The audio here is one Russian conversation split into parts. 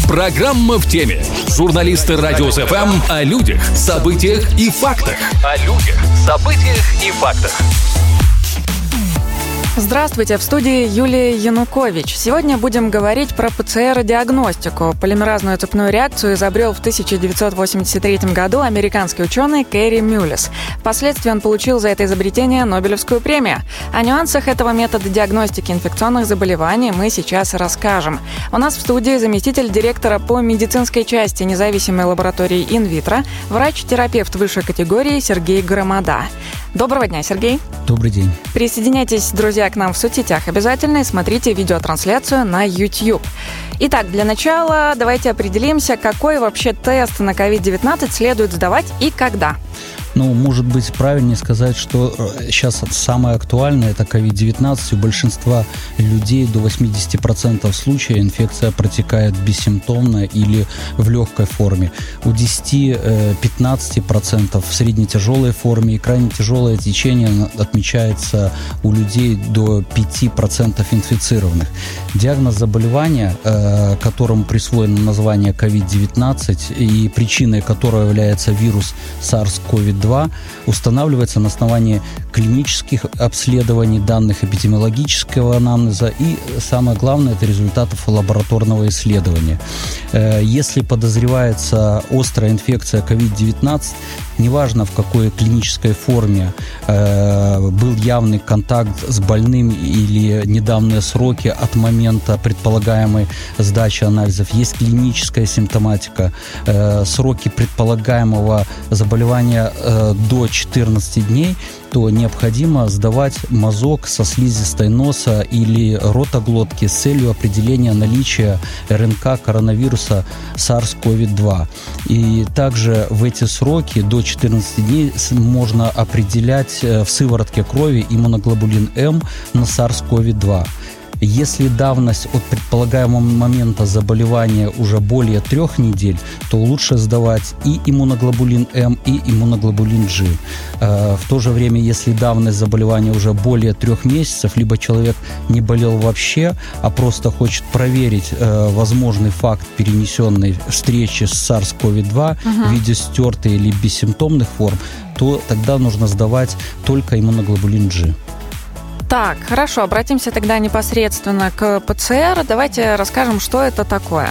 Программа в теме. Журналисты Радио СФМ о людях, событиях и фактах. Здравствуйте, в студии Юлия Янукович. Сегодня будем говорить про ПЦР-диагностику. Полимеразную цепную реакцию изобрел в 1983 году американский ученый Кэрри Мюллес. Впоследствии он получил за это изобретение Нобелевскую премию. О нюансах этого метода диагностики инфекционных заболеваний мы сейчас расскажем. У нас в студии заместитель директора по медицинской части независимой лаборатории инвитро, врач-терапевт высшей категории Сергей Громада. Доброго дня, Сергей. Добрый день. Присоединяйтесь, друзья, к нам в соцсетях обязательно и смотрите видеотрансляцию на YouTube. Итак, для начала давайте определимся, какой вообще тест на COVID-19 следует сдавать и когда. Может быть, правильнее сказать, что сейчас самое актуальное – это COVID-19. У большинства людей до 80% случаев инфекция протекает бессимптомно или в легкой форме. У 10-15% в средне-тяжелой форме, и крайне тяжелое течение отмечается у людей до 5% инфицированных. Диагноз заболевания, которому присвоено название COVID-19 и причиной которого является вирус SARS-CoV-2, устанавливается на основании клинических обследований, данных эпидемиологического анамнеза и, самое главное, это результатов лабораторного исследования. Если подозревается острая инфекция COVID-19, неважно в какой клинической форме был явный контакт с больным или недавние сроки от момента предполагаемой сдачи анализов, есть клиническая симптоматика, сроки предполагаемого заболевания до 14 дней, то необходимо сдавать мазок со слизистой носа или ротоглотки с целью определения наличия РНК коронавируса SARS-CoV-2. И также в эти сроки до 14 дней можно определять в сыворотке крови иммуноглобулин М на SARS-CoV-2. Если давность от предполагаемого момента заболевания уже более 3 недель, то лучше сдавать и иммуноглобулин М, и иммуноглобулин G. В то же время, если давность заболевания уже более 3 месяцев, либо человек не болел вообще, а просто хочет проверить возможный факт перенесенной встречи с SARS-CoV-2 в виде стертой или бессимптомных форм, то тогда нужно сдавать только иммуноглобулин G. Так, хорошо, обратимся тогда непосредственно к ПЦР. Давайте расскажем, что это такое.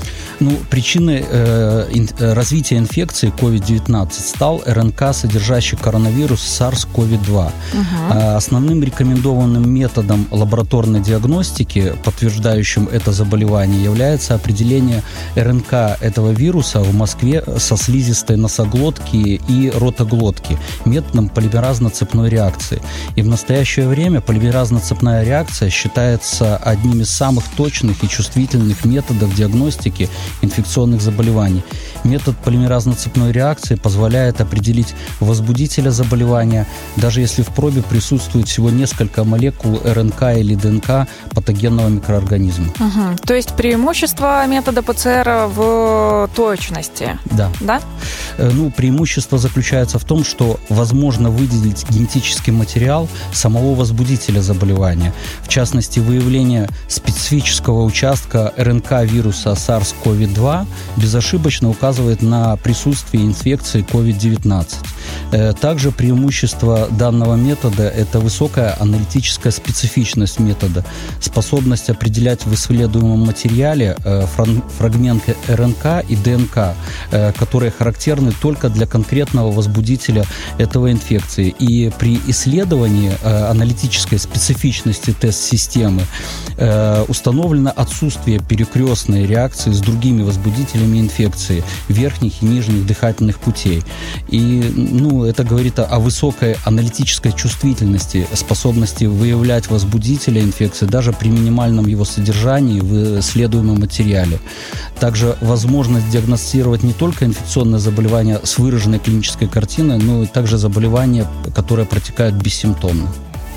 Причиной развития инфекции COVID-19 стал РНК, содержащий коронавирус SARS-CoV-2. Основным рекомендованным методом лабораторной диагностики, подтверждающим это заболевание, является определение РНК этого вируса в Москве со слизистой носоглотки и ротоглотки методом полимеразно-цепной реакции. И в настоящее время полимеразно-цепная реакция считается одним из самых точных и чувствительных методов диагностики инфекционных заболеваний. Метод полимеразно-цепной реакции позволяет определить возбудителя заболевания, даже если в пробе присутствует всего несколько молекул РНК или ДНК патогенного микроорганизма. То есть преимущество метода ПЦР в точности? Да. Преимущество заключается в том, что возможно выделить генетический материал самого возбудителя заболевания. В частности, выявление специфического участка РНК вируса SARS-CoV-2 безошибочно указывает на присутствие инфекции COVID-19. Также преимущество данного метода – это высокая аналитическая специфичность метода, способность определять в исследуемом материале фрагменты РНК и ДНК, которые характерны только для конкретного возбудителя этого инфекции. И при исследовании аналитической специфичности тест-системы установлено отсутствие перекрестной реакции с другими возбудителями инфекции верхних и нижних дыхательных путей. И это говорит о высокой аналитической чувствительности, способности выявлять возбудителя инфекции даже при минимальном его содержании в исследуемом материале. Также возможность диагностировать не только инфекционные заболевания с выраженной клинической картиной, но и также заболевания, которые протекают бессимптомно.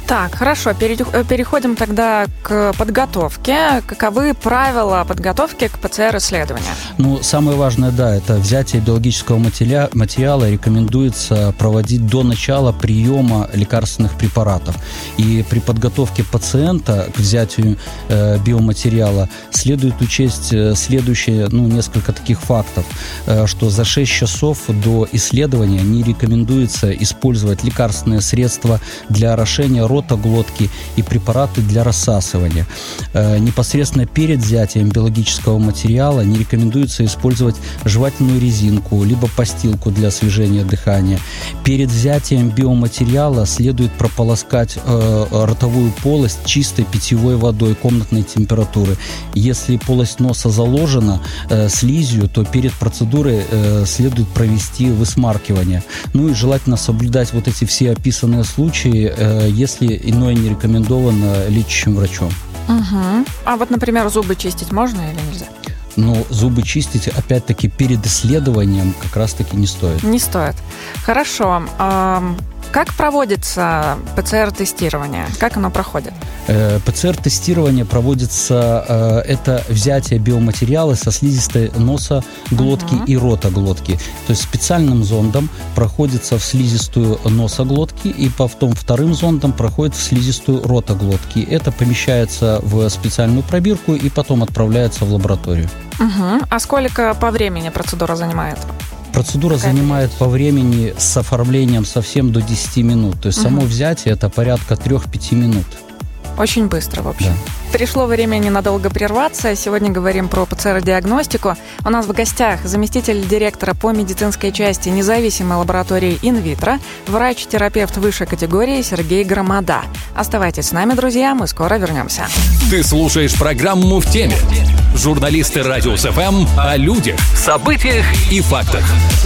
Так, хорошо, переходим тогда к подготовке. Каковы правила подготовки к ПЦР-исследованию? Ну, самое важное, да, это взятие биологического материала рекомендуется проводить до начала приема лекарственных препаратов. И при подготовке пациента к взятию биоматериала следует учесть следующие, несколько таких фактов, что за 6 часов до исследования не рекомендуется использовать лекарственные средства для орошения рота, глотки и препараты для рассасывания. Непосредственно перед взятием биологического материала не рекомендуется использовать жевательную резинку либо постилку для освежения дыхания. Перед взятием биоматериала следует прополоскать ротовую полость чистой питьевой водой комнатной температуры. Если полость носа заложена слизью, то перед процедурой следует провести высмаркивание. Ну и желательно соблюдать вот эти все описанные случаи, если иное не рекомендовано лечащим врачом. Угу. А вот, например, зубы чистить можно или нельзя? Но зубы чистить, опять-таки, перед исследованием как раз-таки не стоит. Не стоит. Хорошо. Как проводится ПЦР-тестирование? Как оно проходит? ПЦР-тестирование проводится, это взятие биоматериала со слизистой носа, глотки и рота глотки. То есть специальным зондом проходится в слизистую носа глотки, и потом вторым зондом проходит в слизистую рота глотки. Это помещается в специальную пробирку и потом отправляется в лабораторию. Угу. А сколько по времени процедура занимает? Процедура занимает по времени с оформлением совсем до 10 минут. То есть само взятие это порядка 3-5 минут. Очень быстро, в общем. Да. Пришло время ненадолго прерваться. Сегодня говорим про ПЦР-диагностику. У нас в гостях заместитель директора по медицинской части независимой лаборатории «Инвитро», врач-терапевт высшей категории Сергей Громада. Оставайтесь с нами, друзья, мы скоро вернемся. Ты слушаешь программу «В теме». Журналисты Радиус ФМ о людях, событиях и фактах.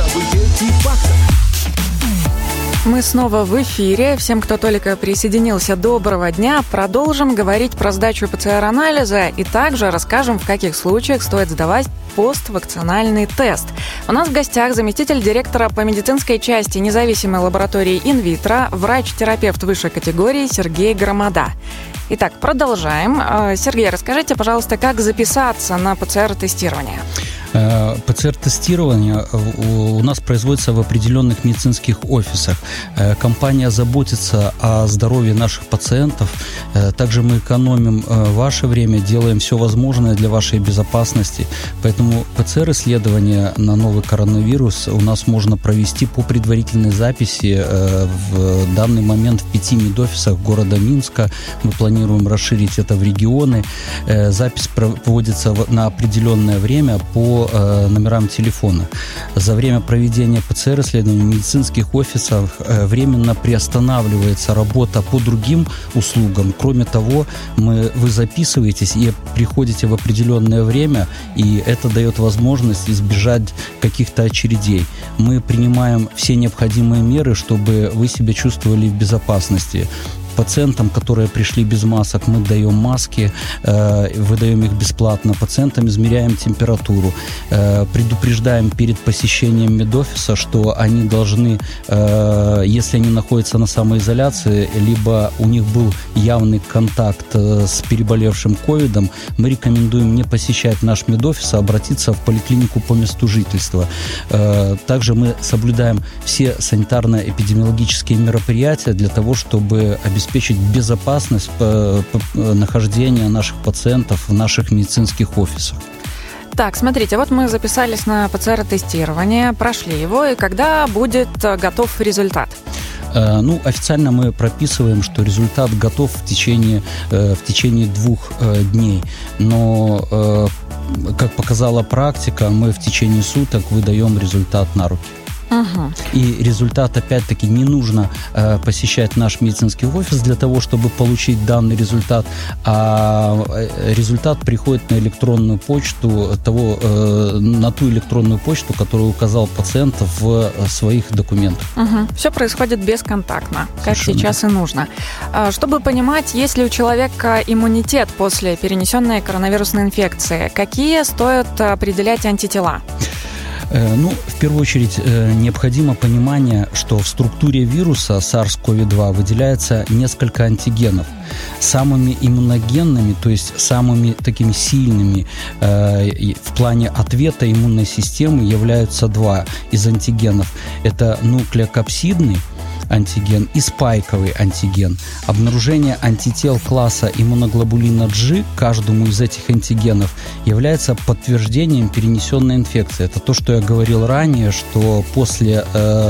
Мы снова в эфире. Всем, кто только присоединился, доброго дня. Продолжим говорить про сдачу ПЦР-анализа и также расскажем, в каких случаях стоит сдавать поствакцинальный тест. У нас в гостях заместитель директора по медицинской части независимой лаборатории «Инвитро», врач-терапевт высшей категории Сергей Громада. Итак, продолжаем. Сергей, расскажите, пожалуйста, как записаться на ПЦР-тестирование? ПЦР-тестирование у нас производится в определенных медицинских офисах. Компания заботится о здоровье наших пациентов. Также мы экономим ваше время, делаем все возможное для вашей безопасности. Поэтому ПЦР-исследование на новый коронавирус у нас можно провести по предварительной записи в данный момент в 5 медофисах города Минска. Мы планируем расширить это в регионы. Запись проводится на определенное время по номерам телефона. За время проведения ПЦР-исследований в медицинских офисах временно приостанавливается работа по другим услугам. Кроме того, вы записываетесь и приходите в определенное время, и это дает возможность избежать каких-то очередей. Мы принимаем все необходимые меры, чтобы вы себя чувствовали в безопасности. Пациентам, которые пришли без масок, мы даем маски, выдаем их бесплатно. Пациентам измеряем температуру, предупреждаем перед посещением медофиса, что они должны, если они находятся на самоизоляции, либо у них был явный контакт с переболевшим ковидом, мы рекомендуем не посещать наш медофис, а обратиться в поликлинику по месту жительства. Также мы соблюдаем все санитарно-эпидемиологические мероприятия для того, чтобы обеспечить безопасность нахождения наших пациентов в наших медицинских офисах. Так, смотрите, вот мы записались на ПЦР-тестирование, прошли его, и когда будет готов результат? Официально мы прописываем, что результат готов в течение 2 дней. Но, как показала практика, мы в течение суток выдаем результат на руки. Угу. И результат, опять-таки, не нужно посещать наш медицинский офис для того, чтобы получить данный результат, а результат приходит на электронную почту, на ту электронную почту, которую указал пациент в своих документах. Угу. Все происходит бесконтактно, как совершенно сейчас и нужно. Чтобы понимать, есть ли у человека иммунитет после перенесенной коронавирусной инфекции, какие стоит определять антитела? В первую очередь, необходимо понимание, что в структуре вируса SARS-CoV-2 выделяется несколько антигенов. Самыми иммуногенными, то есть самыми такими сильными в плане ответа иммунной системы являются два из антигенов. Это нуклеокапсидный антиген и спайковый антиген. Обнаружение антител класса иммуноглобулина G каждому из этих антигенов является подтверждением перенесенной инфекции. Это то, что я говорил ранее, что после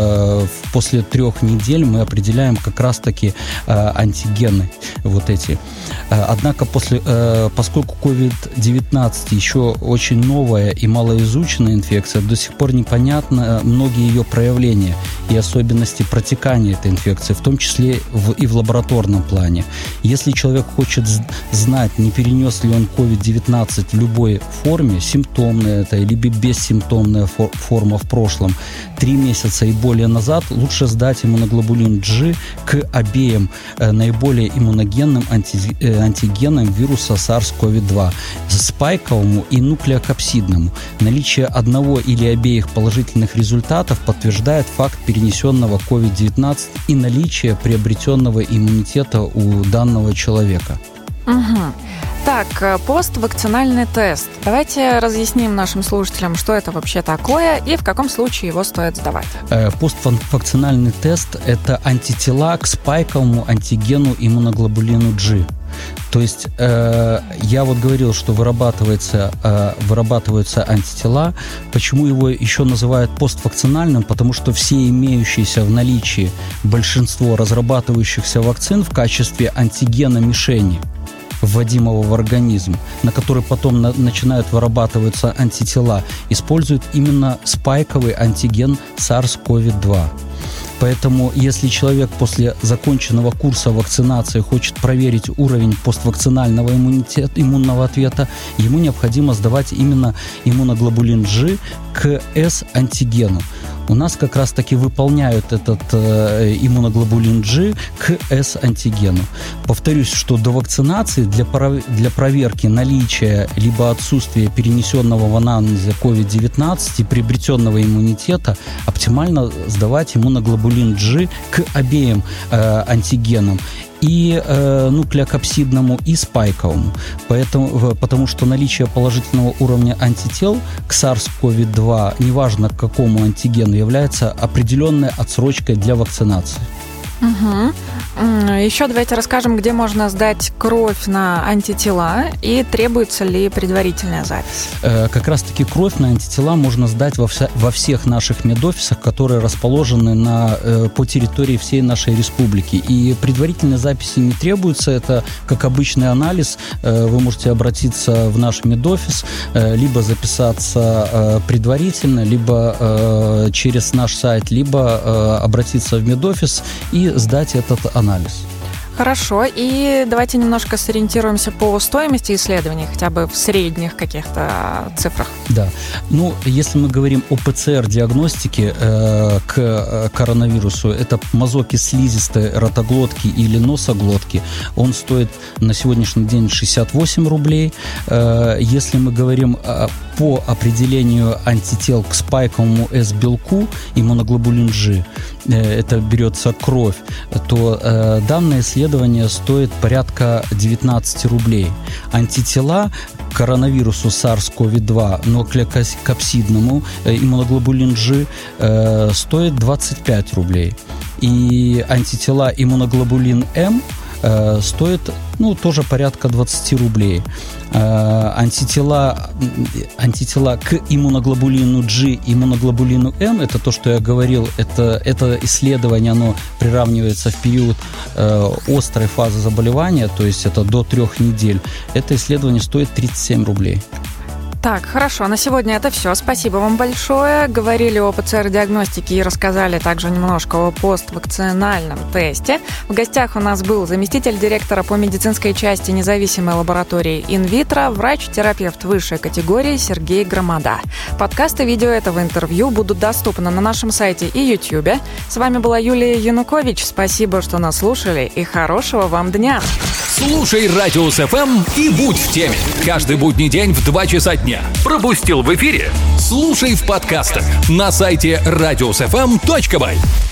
3 недель мы определяем как раз-таки антигены вот эти. Однако поскольку COVID-19 еще очень новая и малоизученная инфекция, до сих пор непонятно многие ее проявления и особенности протекания этой инфекции, в том числе и в лабораторном плане. Если человек хочет знать, не перенес ли он COVID-19 в любой форме, симптомная это или бессимптомная форма в прошлом, 3 месяца и более назад, лучше сдать иммуноглобулин G к обеим наиболее иммуногенным антигенам вируса SARS-CoV-2, спайковому и нуклеокапсидному. Наличие одного или обеих положительных результатов подтверждает факт перенесенного COVID-19 и наличие приобретенного иммунитета у данного человека. Угу. Так, поствакцинальный тест. Давайте разъясним нашим слушателям, что это вообще такое и в каком случае его стоит сдавать. Поствакцинальный тест – это антитела к спайковому антигену иммуноглобулину G. То есть я вот говорил, что вырабатываются антитела. Почему его еще называют поствакцинальным? Потому что все имеющиеся в наличии большинство разрабатывающихся вакцин в качестве антигена мишени, вводимого в организм, на который потом начинают вырабатываться антитела, используют именно спайковый антиген SARS-CoV-2. Поэтому, если человек после законченного курса вакцинации хочет проверить уровень поствакцинального иммунного ответа, ему необходимо сдавать именно иммуноглобулин G к S-антигену. У нас как раз-таки выполняют этот иммуноглобулин G к S-антигену. Повторюсь, что до вакцинации для проверки наличия либо отсутствия перенесенного в анамнезе COVID-19 и приобретенного иммунитета оптимально сдавать иммуноглобулин G к обеим антигенам. И нуклеокапсидному, и спайковому. Потому что наличие положительного уровня антител к SARS-CoV-2, неважно к какому антигену, является определенной отсрочкой для вакцинации. Угу. Еще давайте расскажем, где можно сдать кровь на антитела и требуется ли предварительная запись. Как раз-таки кровь на антитела можно сдать во всех наших медофисах, которые расположены по территории всей нашей республики. И предварительной записи не требуется. Это как обычный анализ. Вы можете обратиться в наш медофис, либо записаться предварительно, либо через наш сайт, либо обратиться в медофис и сдать этот анализ. Хорошо, и давайте немножко сориентируемся по стоимости исследований, хотя бы в средних каких-то цифрах. Да, если мы говорим о ПЦР-диагностике к коронавирусу, это мазоки слизистой ротоглотки или носоглотки, он стоит на сегодняшний день 68 рублей. Если мы говорим по определению антител к спайковому S-белку, иммуноглобулин G, это берется кровь, то данное исследование стоит порядка 19 рублей. Антитела к коронавирусу SARS-CoV-2 нуклеокапсидному иммуноглобулин G стоит 25 рублей. И антитела иммуноглобулин М стоит тоже порядка 20 рублей. Антитела к иммуноглобулину G, иммуноглобулину М, это то, что я говорил, это исследование, оно приравнивается в период острой фазы заболевания, то есть это до 3 недель. Это исследование стоит 37 рублей. Так, хорошо, на сегодня это все. Спасибо вам большое. Говорили о ПЦР-диагностике и рассказали также немножко о поствакцинальном тесте. В гостях у нас был заместитель директора по медицинской части независимой лаборатории инвитро, врач-терапевт высшей категории Сергей Громада. Подкасты, видео этого интервью будут доступны на нашем сайте и YouTube. С вами была Юлия Янукович. Спасибо, что нас слушали, и хорошего вам дня. Слушай Радиус ФМ и будь в теме. Каждый будний день в 2 часа дня. Пропустил в эфире? Слушай в подкастах на сайте radiusfm.by.